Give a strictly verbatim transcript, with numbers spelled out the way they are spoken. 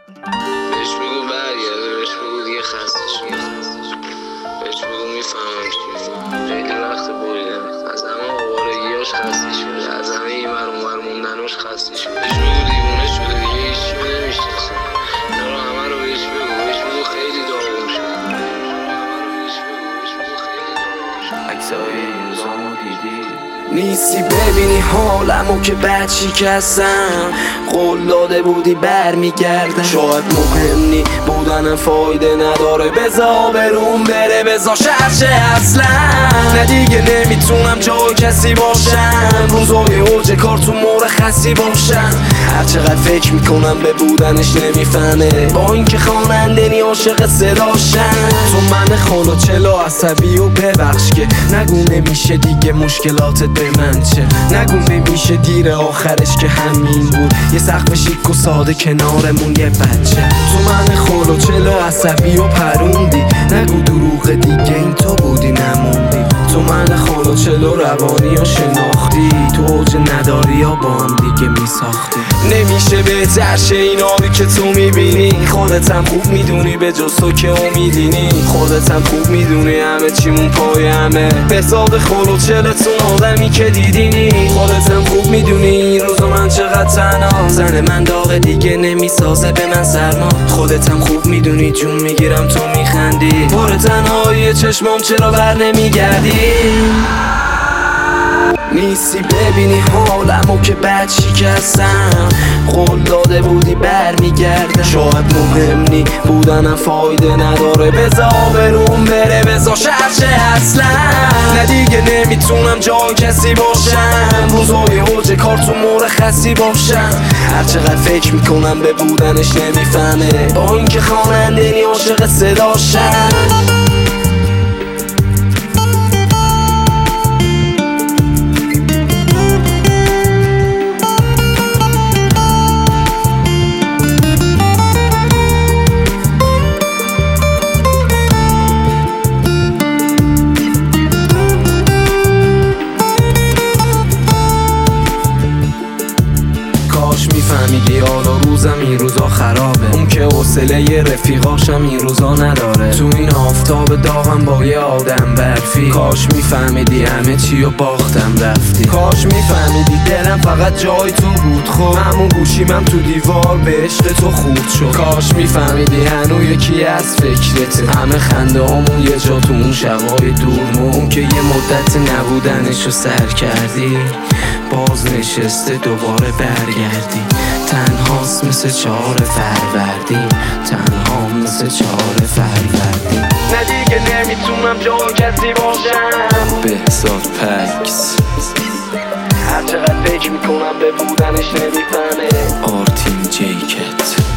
بهش بگو برگرده، بهش بگو دیگه خسته شده، بهش بگو میفهمم چی میگم. خیلی وقت بریدم از همه آوارگیاش خسته شده، از همه این ور اون ور موندناش خسته شده. بهش بگو دیوونه شده دیگه، هیچی رو نمیشناسه. اینا رو همه رو بهش بگو، بهش بگو خیلی داغون شده، همه رو بهش بگو، بهش بگو خیلی داغون شده. عکسای این روزامو دیدی؟ نیستی ببینی حالمو که بد شکستم، قول داده بودی برمیگردم. شاید مهم نی بودنم فایده نداره، بزا بروم بره، بزا شرشه اصلا. نه دیگه نمیتونم جای کسی باشم، روزای اوج کار تو مرخصی باشم. هرچقدر فکر میکنم به بودنش نمیفهمه، با اینکه خواننده نی عاشق صداشم. تو من خالا چلا عصبی و ببخش که نگو نمیشه دیگه مشکلاتت به من چه، نگو نمیشه دیر آخرش که همین بود، یه سقف شیک و ساده کنارمون یه بچه. تو من خالا چلا عصبی و پروندی، نگو دروغ دیگه این تو بودی نموندی. تو من خالا چلا روانی و شناختی، تو اوج نداری یا با هم دیگه میساختی. نمیشه بهتر شه این آبی که تو میبینی، خودت هم خوب میدونی به جز تو که امیدینی. خودت هم خوب میدونی همه چیمون پای همه، به حساب خالا چلتون آدمی که دیدینی. خودت هم خوب میدونی این روزا من چقدر تنها، زن من داغ دیگه نمیسازه به من سرما. خودت هم خوب میدونی جون میگیرم تو میخندی، پر تنهایی چشمام چرا بر نمیگردی. نیستی ببینی حالمو که بد شکستم، قول داده بودی برمیگردم. شاید مهم نی بودنم فایده نداره، بزا بروم بره، بزا شرشه اصلا. نه دیگه نمیتونم جای کسی باشم، روزای اوج کار تو مرخصی باشم. هرچقدر فکر میکنم به بودنش نمیفهمه، با اینکه خواننده نی عاشق صداشم. میفهمیدی حالا روزم این روزا خرابه، اون که حوصله رفیقاشم این روزا نداره. تو این آفتاب داغم با یه آدم برفی، کاش میفهمیدی همه چی و باختم رفتی. کاش میفهمیدی دلم فقط جای تو بود، خب همون گوشیمم تو دیوار به عشق تو خورد شد. کاش میفهمیدی هنو یکی از فکرته، همه خنده همون یه جا تو اون شبای دور، اون که یه مدت نبودنشو سر کردی، باز نشسته دوباره برگردی. تنهاست مثل چهار فروردین، تنها مثل چهار فروردین. نه دیگه نمیتونم جای کسی باشم، بهزاد پکس. هرچقدر فکر میکنم به بودنش نمیفهمه. آرتین جیکت.